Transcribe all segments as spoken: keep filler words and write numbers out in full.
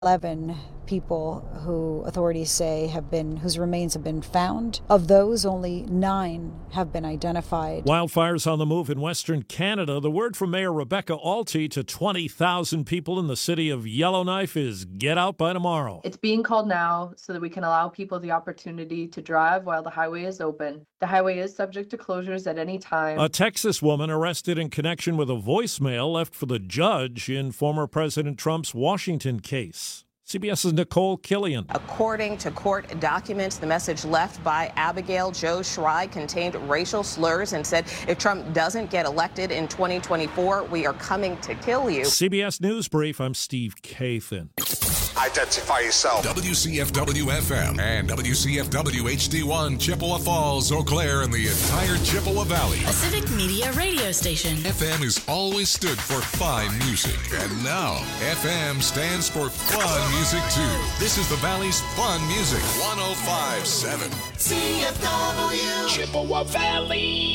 eleven people who authorities say have been, whose remains have been found. Of those, only nine have been identified. Wildfires on the move in Western Canada. The word from Mayor Rebecca Alty to twenty thousand people in the city of Yellowknife is get out by tomorrow. It's being called now so that we can allow people the opportunity to drive while the highway is open. The highway is subject to closures at any time. A Texas woman arrested in connection with a voicemail left for the judge in former President Trump's Washington case. CBS's Nicole Killian. According to court documents, the message left by Abigail Jo Schrei contained racial slurs and said, if Trump doesn't get elected in twenty twenty-four, we are coming to kill you. C B S News Brief, I'm Steve Kathan. Identify yourself. W C F W F M and W C F W H D one, Chippewa Falls, Eau Claire, and the entire Chippewa Valley. A civic media radio station. F M has always stood for fine music, and now F M stands for fun music too. This is the Valley's fun music. one oh five point seven C F W Chippewa Valley.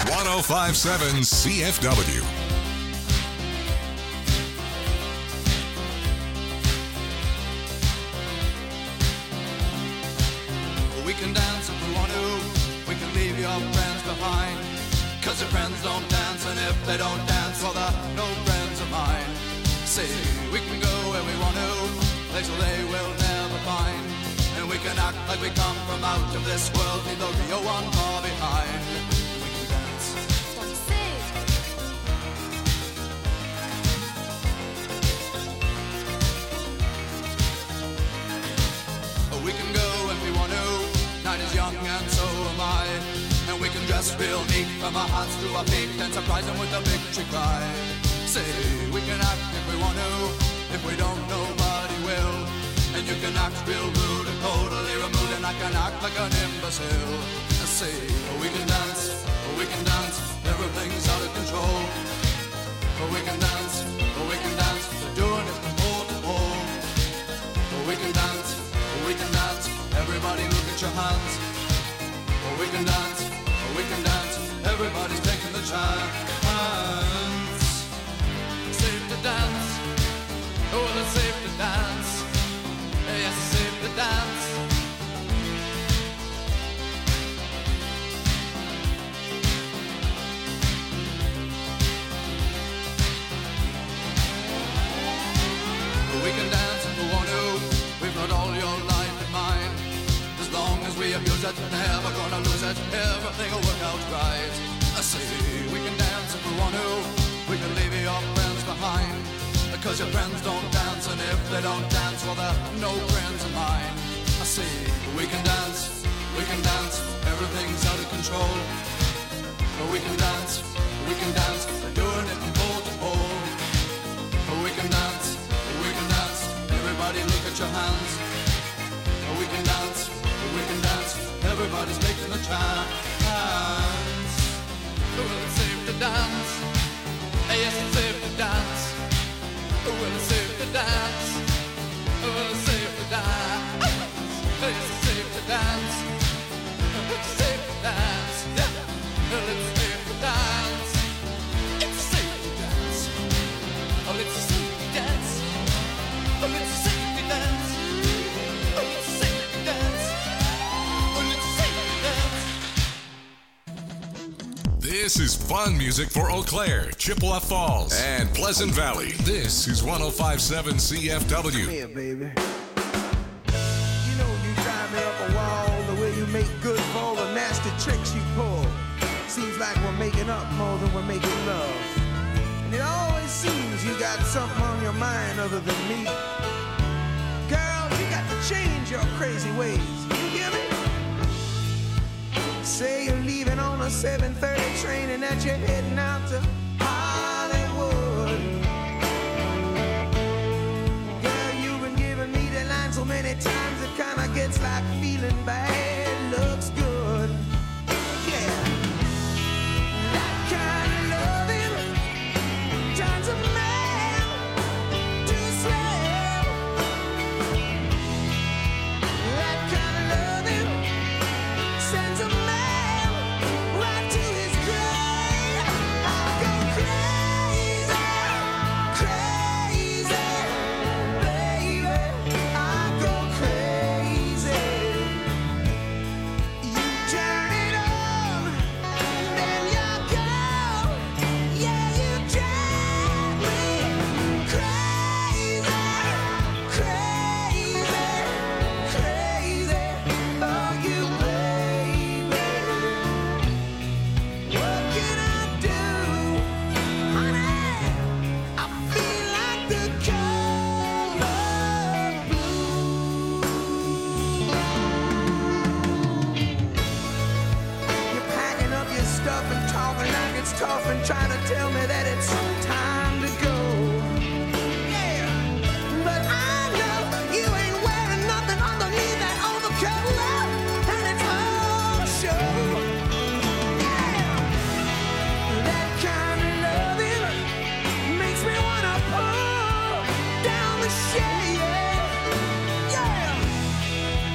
one oh five point seven C F W. We can dance if we want to. We can leave your friends behind. Cause your friends don't dance, and if they don't dance, well, they're no friends of mine. See, we can go where we want to, places they will never find. And we can act like we come from out of this world, leave the real one far behind. We can dance. We can go if we want to. Night is young and so am I. And we can dress real neat from our hearts to our feet and surprise them with a victory cry. Say, we can act if we want to. If we don't, nobody will. And you can act real rude and totally removed, and I can act like an imbecile. Say, we can dance, we can dance, everything's out of control. We can dance, we can dance, we're doing it from pole to pole. We can dance, we can dance, everybody look at your hands. We can dance, we can dance, everybody's taking the chance. Safe to dance, oh, it's safe to dance. Yes, it's safe to dance. We can dance if we want to. We've got all your life in mind. As long as we abuse it, never gonna lose it. Everything will work out right. I say we can dance if we want to. We can leave your friends behind. Because your friends don't dance, and if they don't dance, well, they're no friends of mine. I say we can dance, we can dance, everything's out of control. We can dance, we can dance, we're doing it from pole to pole. We can dance, we can dance, everybody look at your hands. We can dance, we can dance, everybody's taking a chance. Well, it's safe to dance, yes, it's safe to dance. Well, it's safe to dance. Well, it's safe to dance. It's safe to dance. It's safe to dance. Yeah. Well, it's safe to dance. It's safe to dance. Oh, it's safe to dance. Oh, it's safe to dance. Oh, it's safe to dance. Oh, it's safe to dance. This is fun music for Eau Claire, Chippewa Falls, and Pleasant Valley. This is one oh five point seven C F W. Come here, baby. You know you drive me up a wall, the way you make good for all the nasty tricks you pull. Seems like we're making up more than we're making love. And it always seems you got something on your mind other than me. Girl, you got to change your crazy ways. You hear me? Say you're leaving on a seven thirty train and that you're heading out to Hollywood. Girl, you've been giving me the line so many times it kinda gets like feeling bad looks good. Yeah, that kind of loving turns a man to a slave. That kind of loving sends a man right to his grave. I go crazy, crazy, baby. I go crazy. You turn it on, then you go. Yeah, you drive me crazy, crazy, crazy. Oh, you baby. What can I do, honey? I feel like the color blue. You're packing up your stuff and talking like it's tough and trying to tell me that it's time to go. Yeah, but I know you ain't wearing nothing underneath that overcoat, and it's all show. Yeah, that kind of loving makes me wanna pull down the shade. Yeah,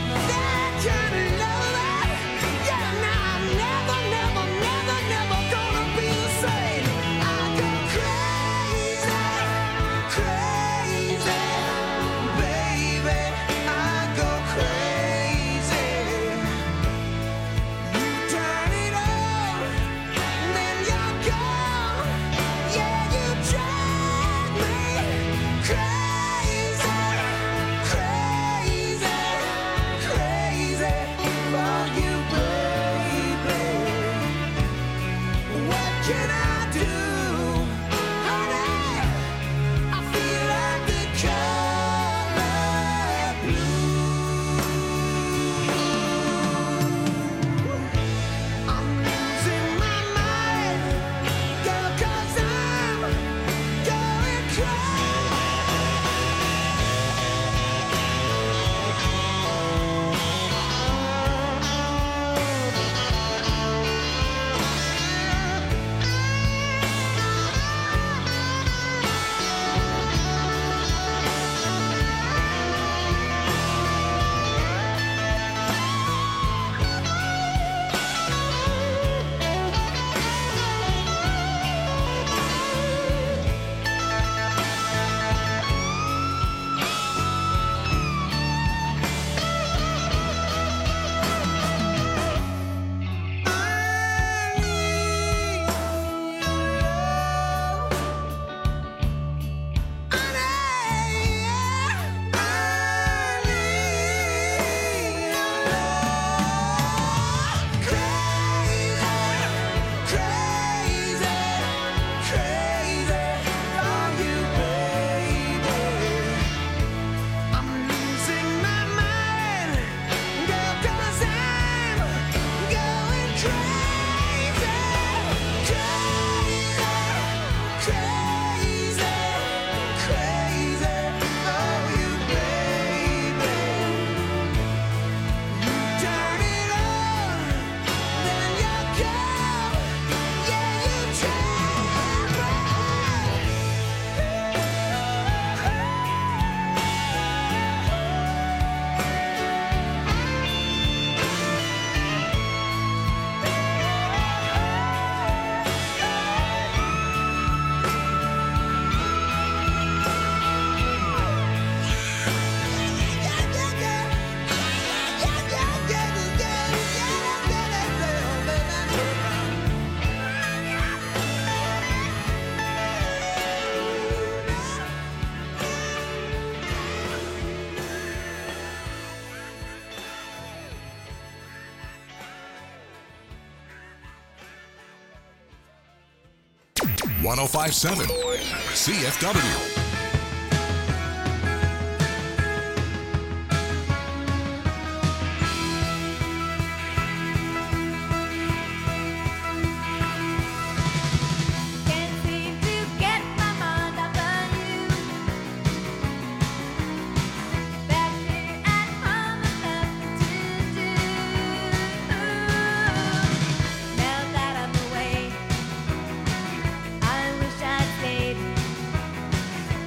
that kind of loving. Yeah, now I'm never, never, never, never gonna can I do? Honey, I feel like the color blue. I'm losing my mind, girl, 'cause I'm going crazy. one oh five point seven C F W. I wish I'd stayed.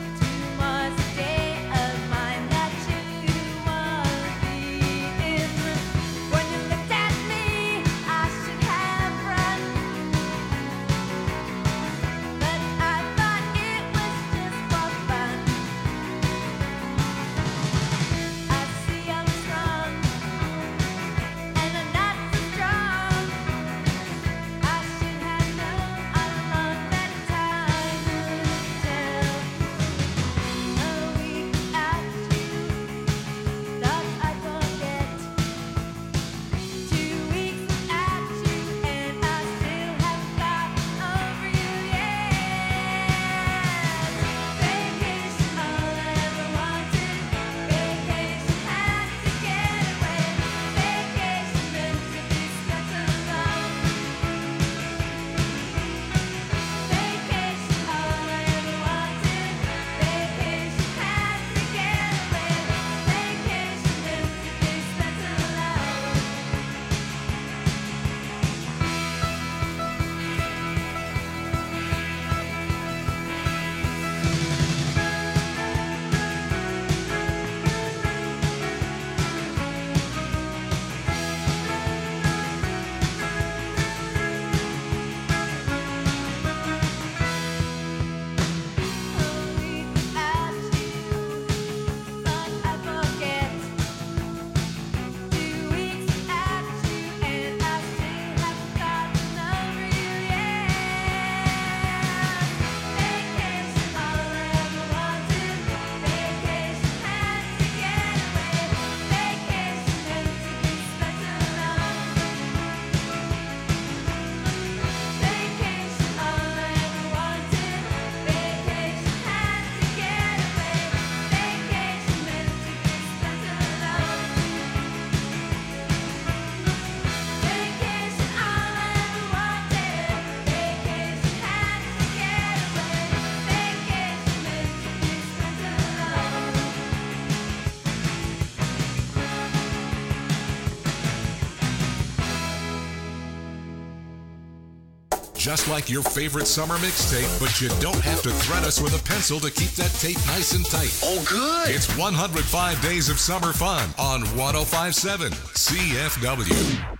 Just like your favorite summer mixtape, but you don't have to thread us with a pencil to keep that tape nice and tight. Oh, good. It's one hundred five Days of Summer Fun on one oh five point seven C F W.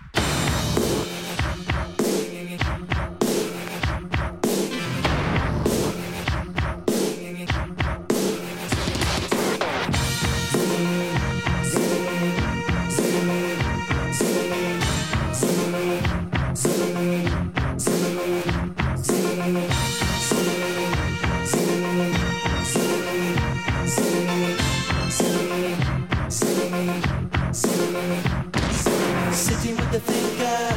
Sitting with the thinker,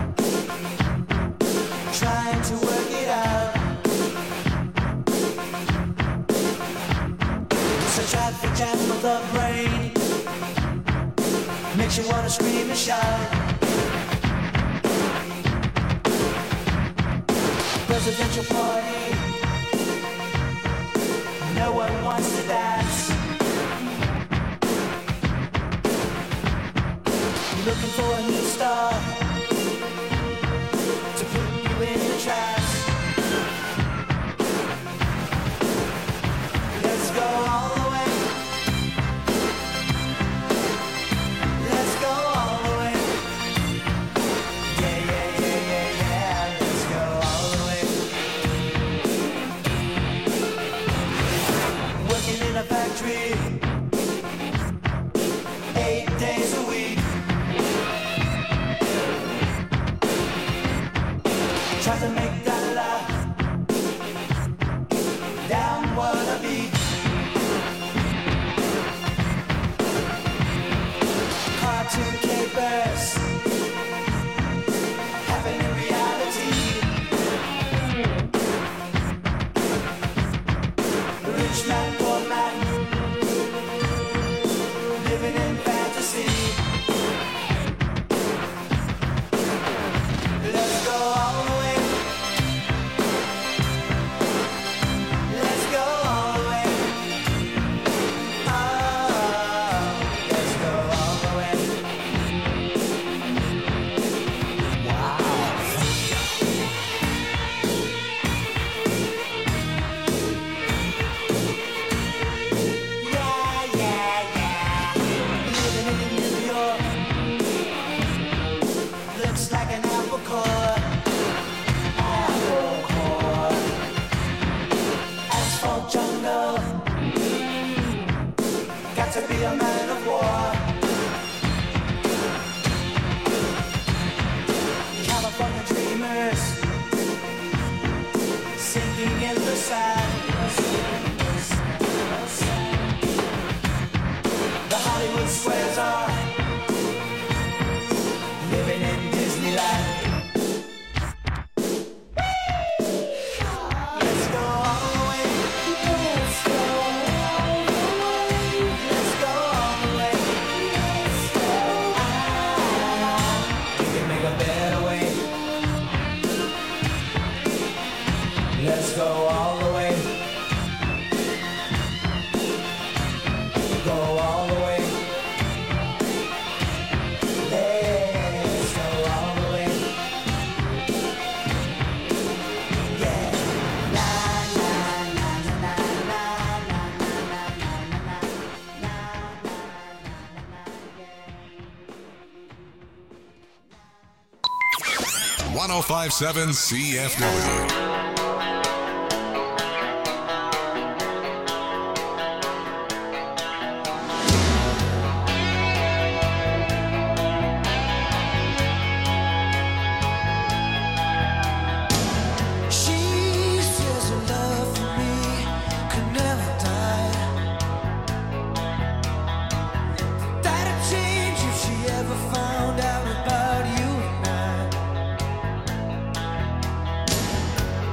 trying to work it out. It's a traffic jam of the brain, makes you wanna scream and shout. Presidential party, no one wants to dance. Looking for a new star to put you in the trash. Let's go all the way. Let's go all the way. Yeah, yeah, yeah, yeah, yeah. Let's go all the way. Working in a factory, eight days a week. Try to make that laugh down what I beat. Cartoon capers happen in reality. Rich man, poor man, living in fantasy. Let's go all the way. To be a man of war. California dreamers sinking in the sand. The Hollywood squares are living in Disneyland. Let's go all the way. Let's go. Let's go all the way. Go all the way. Let's go all the way. Yeah. La la la la la la la one oh five point seven C F W. Found out about you and I.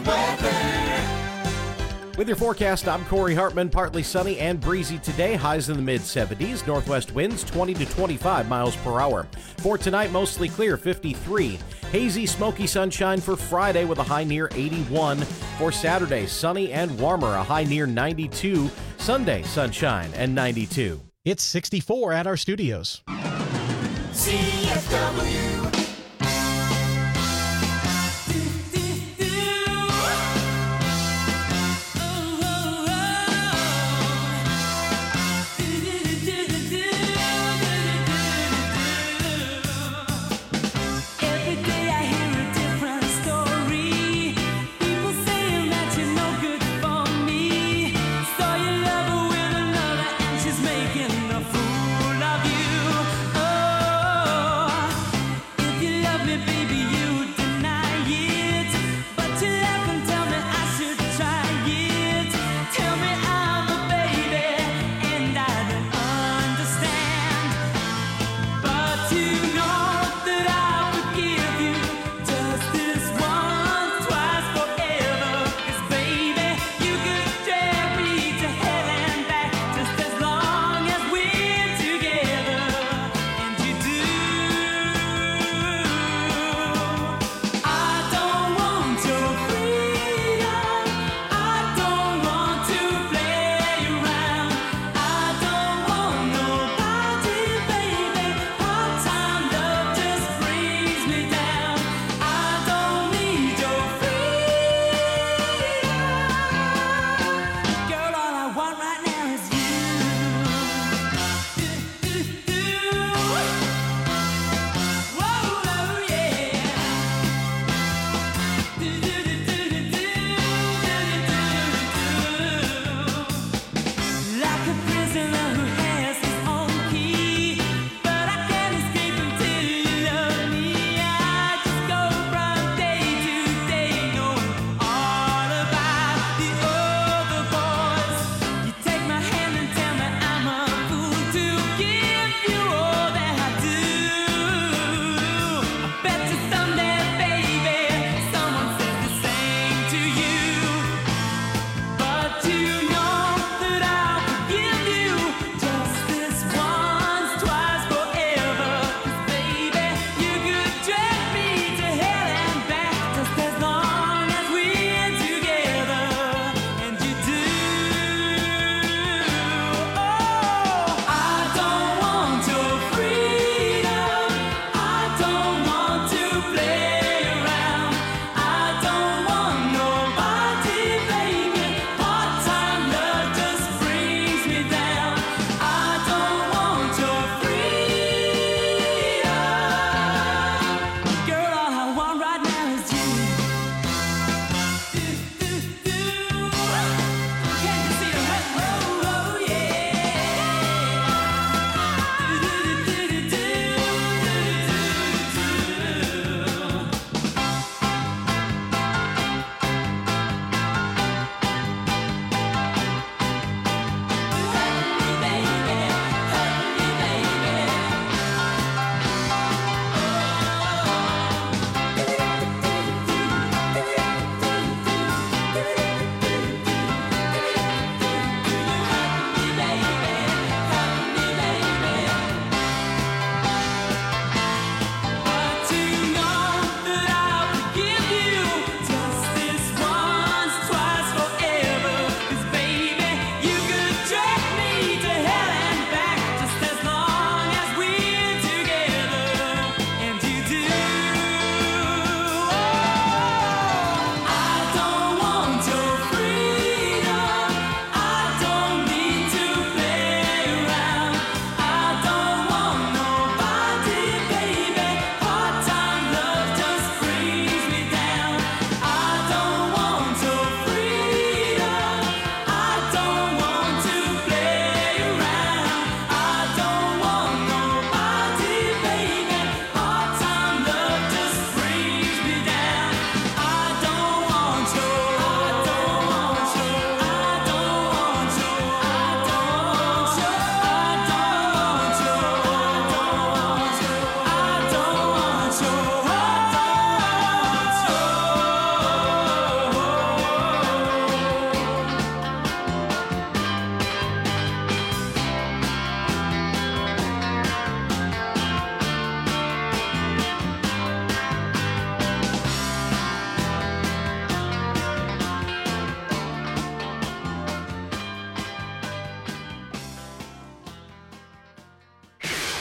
weather. With your forecast, I'm Corey Hartman. Partly sunny and breezy today. Highs in the mid seventies. Northwest winds twenty to twenty-five miles per hour. For tonight, mostly clear, fifty-three. Hazy, smoky sunshine for Friday with a high near eighty-one. For Saturday, sunny and warmer, a high near ninety-two. Sunday, sunshine and ninety-two. It's sixty-four at our studios. C F W. Together.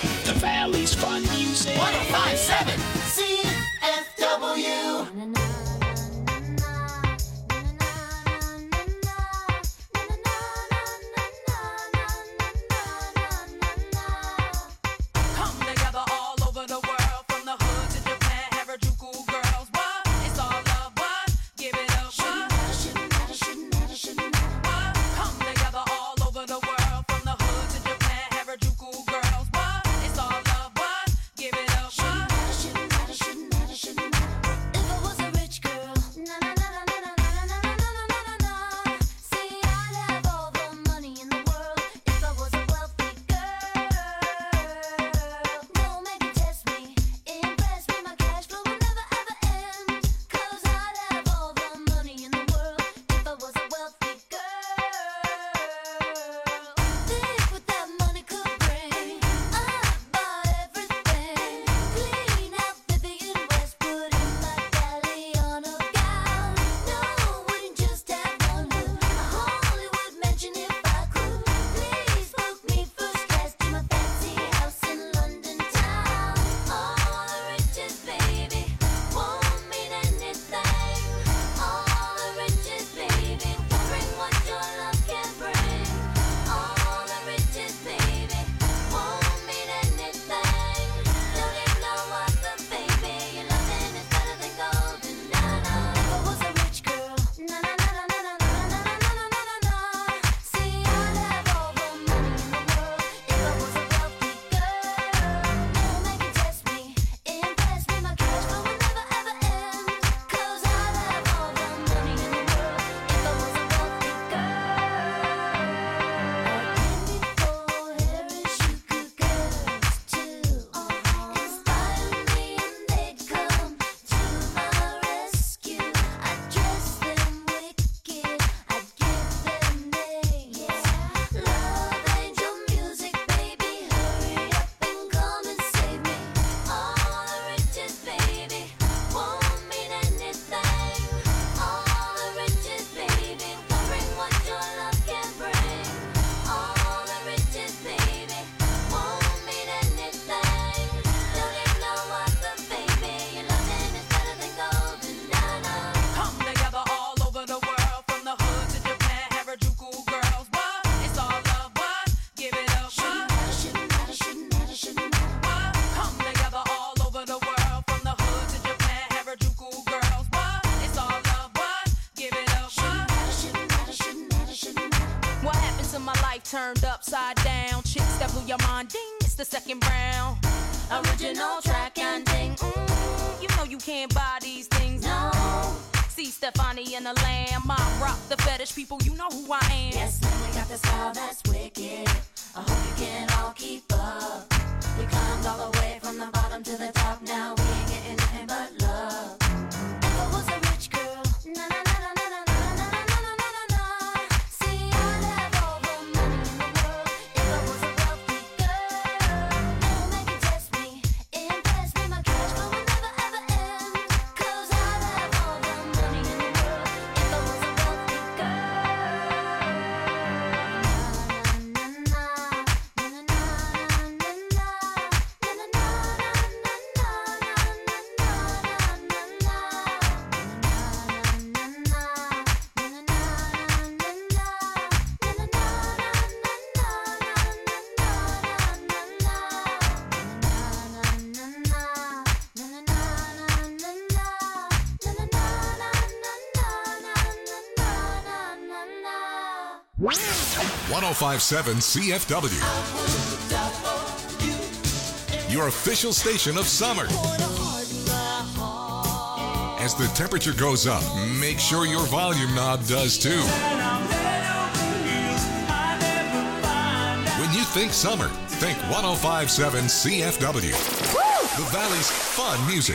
The Valley's Fun Music. one oh five point seven C F W. Turned upside down, chicks that blew your mind, ding, it's the second round. Original track and ding, mm, you know you can't buy these things, no. See Stefani and the Lamb, I rock the fetish people, you know who I am. Yes, man, we got the style that's wicked. I hope you can all keep up. We climbed all the way from the bottom to the top, now we ain't getting nothing but love. If I was a rich girl, na na na na na na na na na na na na. See, I'd have all the money in the world. If I was a wealthy girl, no man can test me, impress me. My cash flow will never ever end. 'Cause I'd have all the money in the world. If I was a wealthy girl. Na na na na na na na na na na na one oh five point seven C F W. Your official station of summer. As the temperature goes up, make sure your volume knob does too. When you think summer, think one oh five point seven C F W. The Valley's fun music.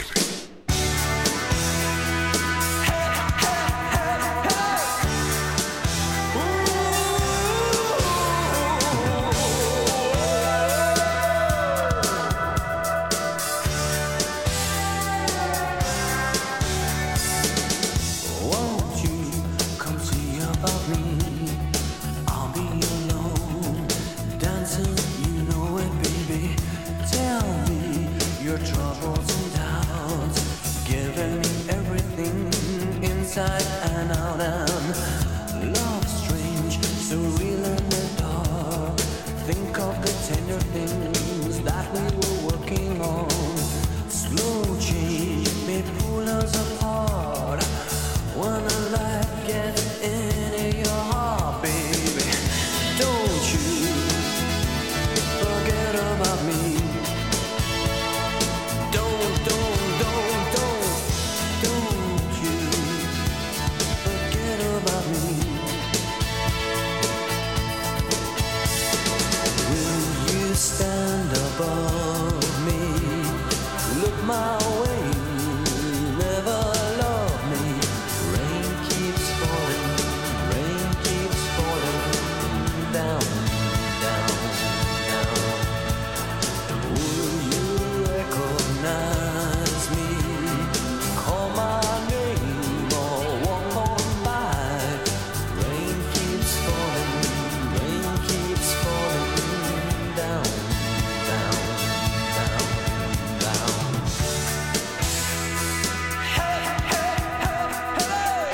your troubles and doubts, giving me everything inside and out, and love strange, so real in the dark. Think of the tender things that we were working on. Slow change may pull us apart when the light gets into your heart, baby. Don't you forget about me. Don't, don't, don't, don't, don't you forget about me. Will you stand above me? Look my way, never love me. Rain keeps falling, rain keeps falling down, down, down. Will you recognize me? Call my name or walk on by. Rain keeps falling, rain keeps falling down, down, down, down. Hey, hey, hey, hey.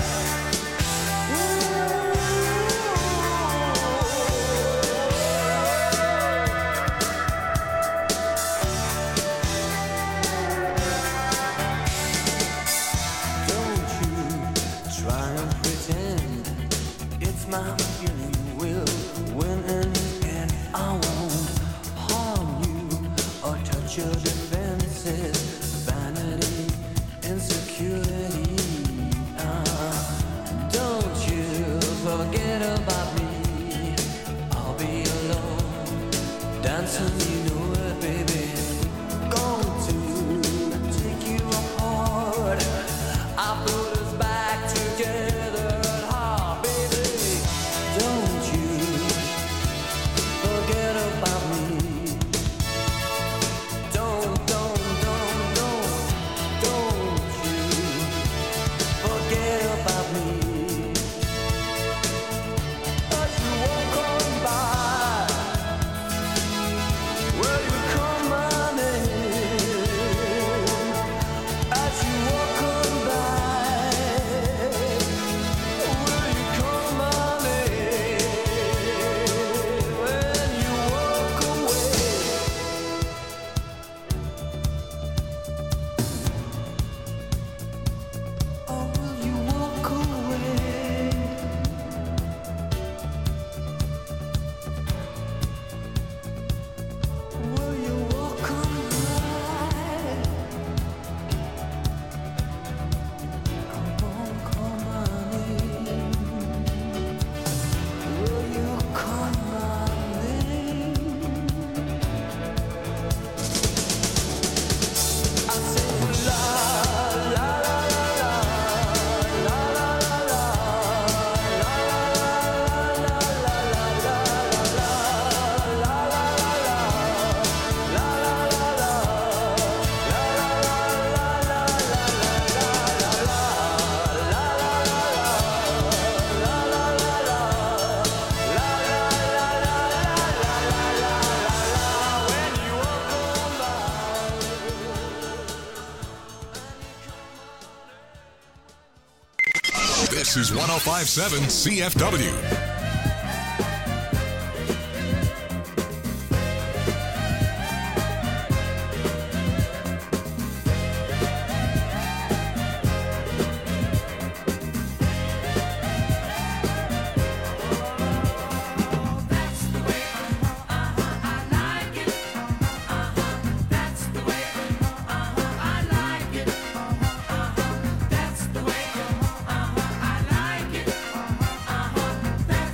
Don't you try and pretend it's my feeling will win in the end. I won't harm you or touch your defenses. Vanity, insecurity. Uh, don't you forget about me. I'll be alone, dancing, you know it, baby. Going to take you apart. I put us back together at heart, baby. Don't you forget about me. Don't, don't, don't, don't, don't you forget about me. As you walk on by, will you call my name? As you walk on by, will you call my name? When you walk away, or will you walk away? Will you walk on by? I won't call my name. Will you call my name? I say la la la la la la la la This is one oh five point seven C F W. That's the way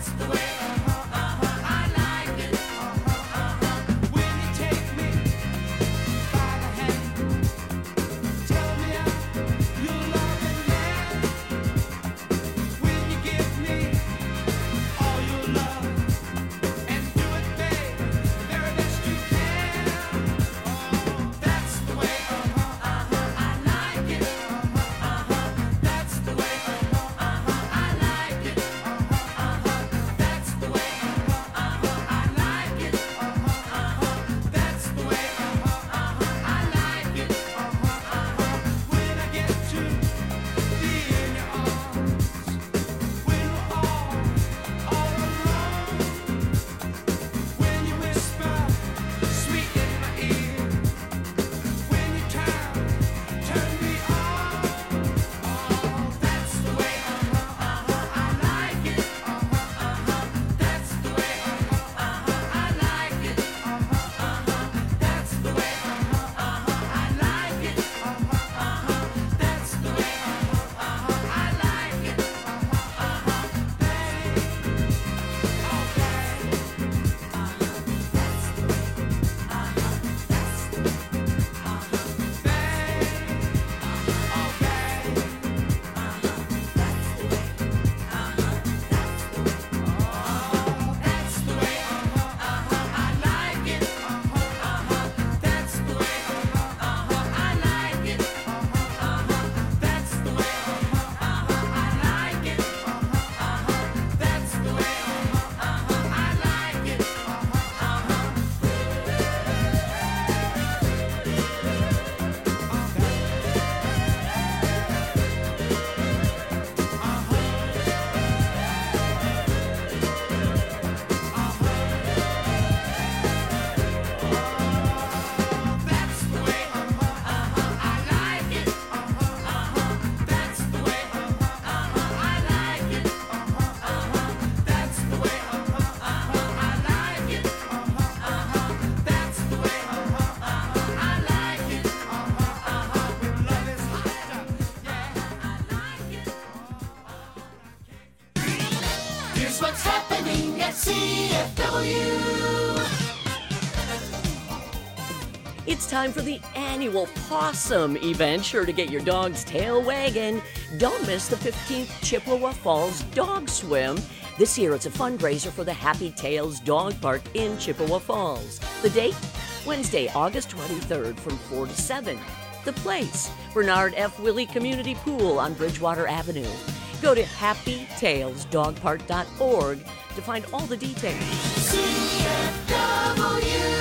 It's time for the annual Possum event, sure to get your dog's tail wagging. Don't miss the fifteenth Chippewa Falls Dog Swim. This year it's a fundraiser for the Happy Tails Dog Park in Chippewa Falls. The date? Wednesday, August twenty-third from four to seven. The place? Bernard F. Willey Community Pool on Bridgewater Avenue. Go to happy tails dog park dot org to find all the details. C F W.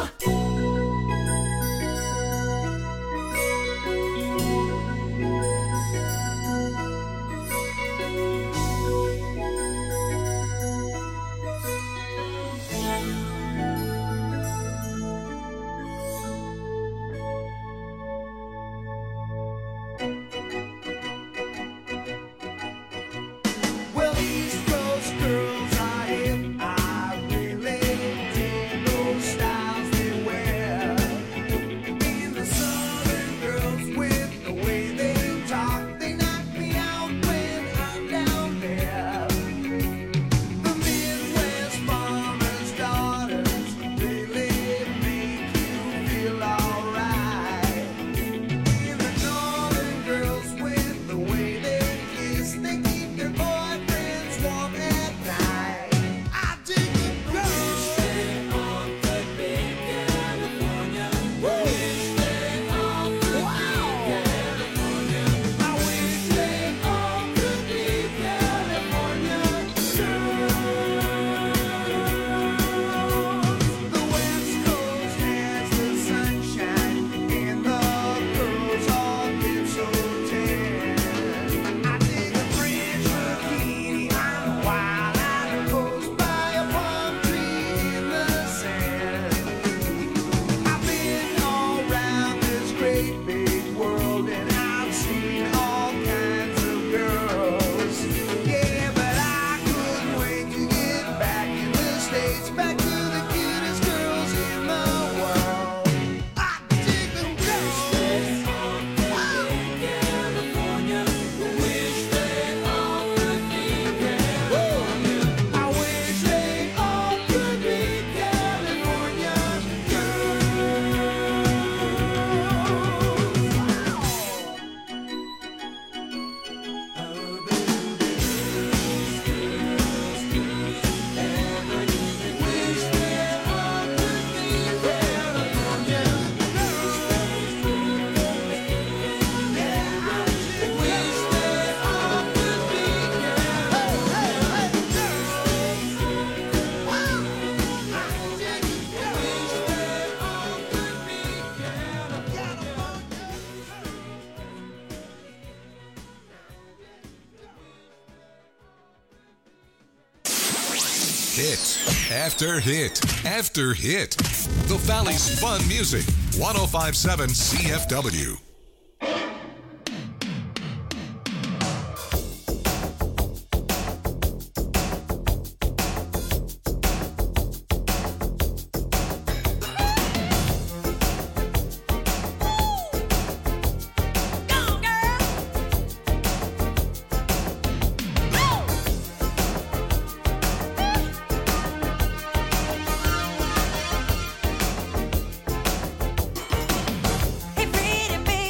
Hit after hit after hit. The Valley's fun music. one oh five point seven C F W. Hey, pretty baby.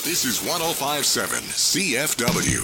This is one oh five point seven C F W.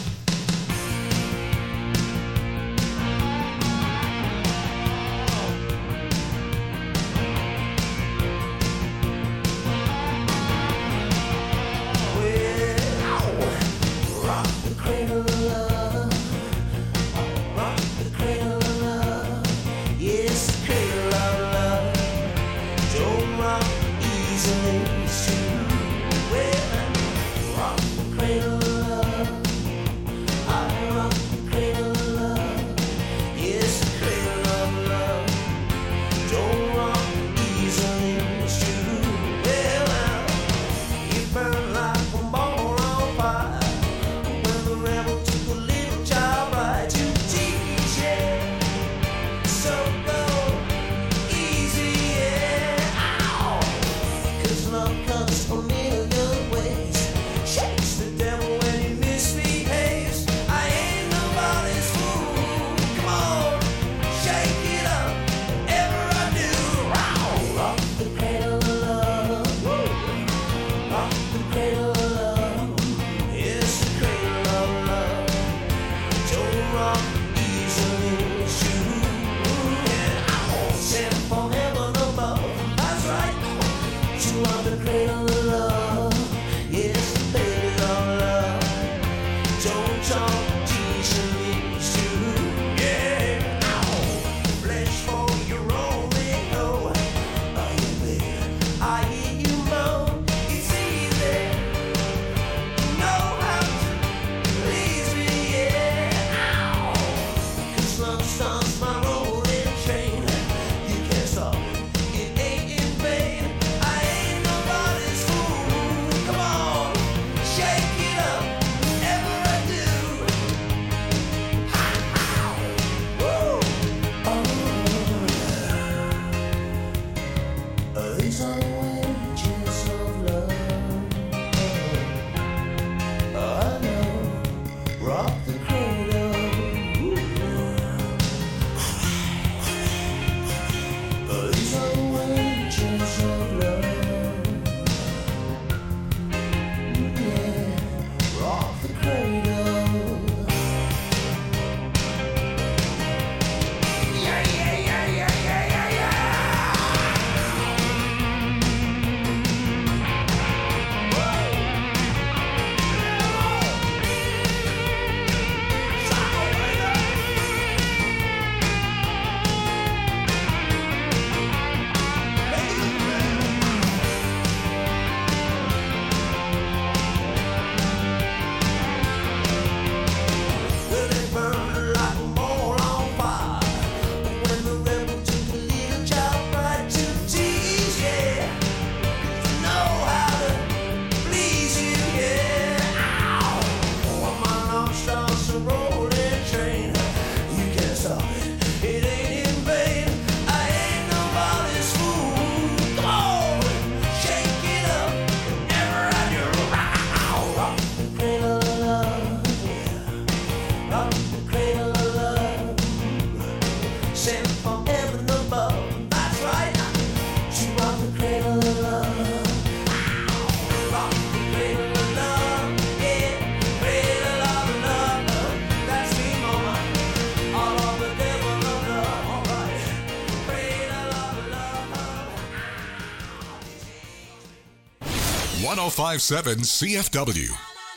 one oh five point seven C F W.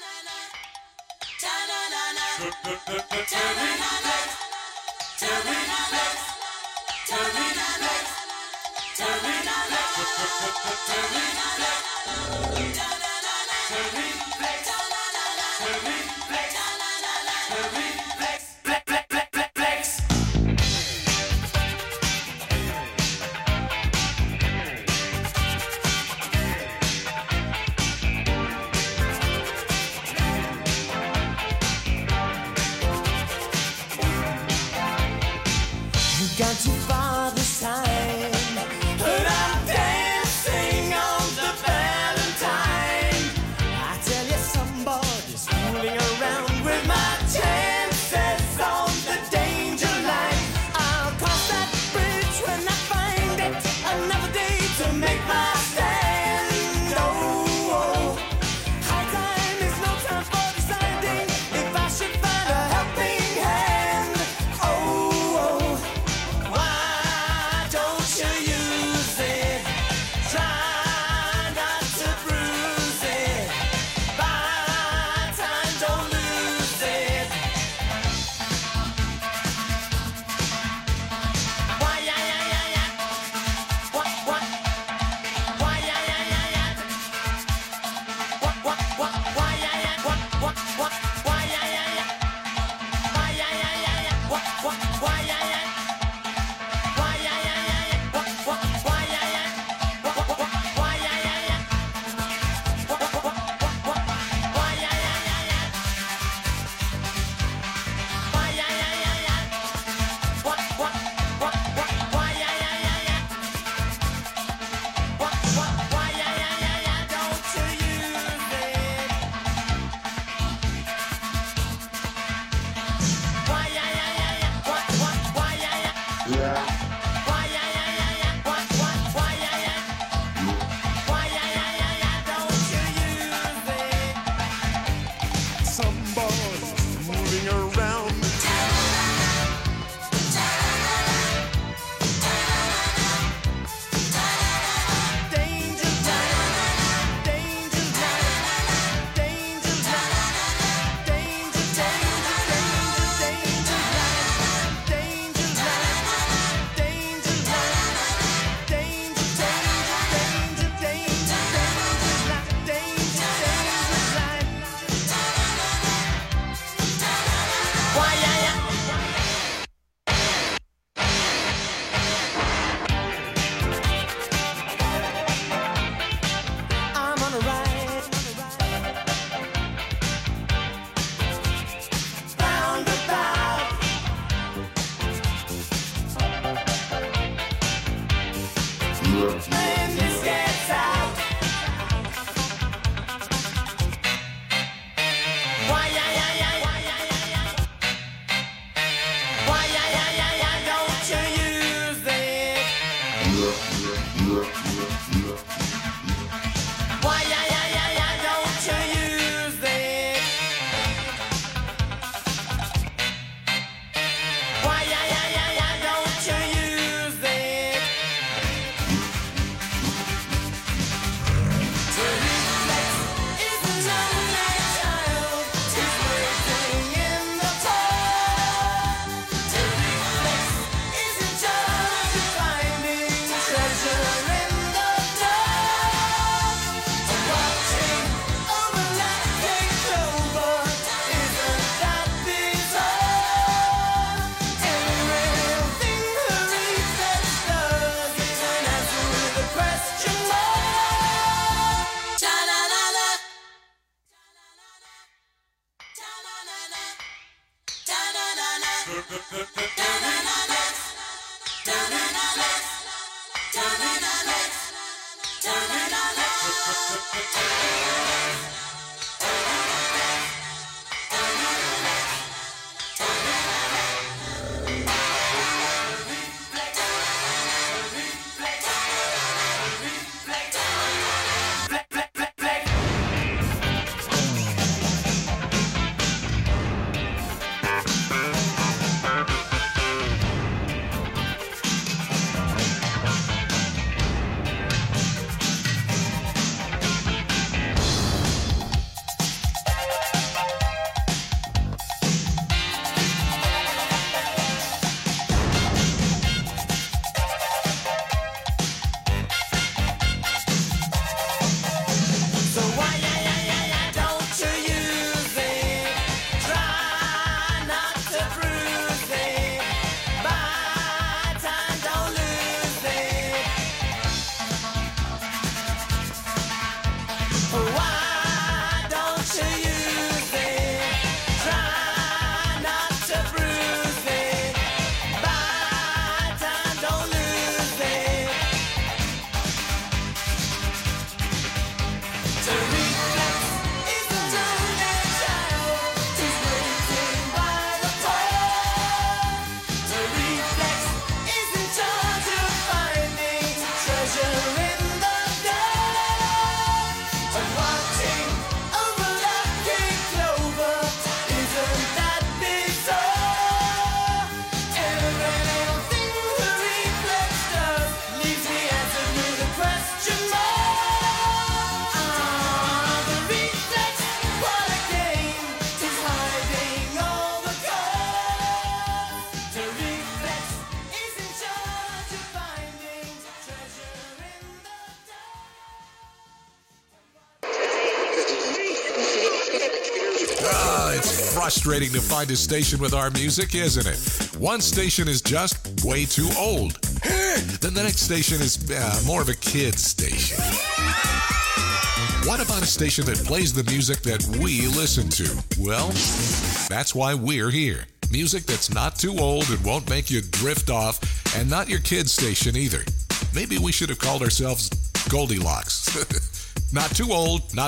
Gone too far this time, but I'm dancing on the Valentine. Frustrating to find a station with our music, isn't it? One station is just way too old. Then the next station is uh, more of a kid's station. What about a station that plays the music that we listen to? Well, that's why we're here. Music that's not too old and won't make you drift off, and not your kid's station either. Maybe we should have called ourselves Goldilocks. Not too old, not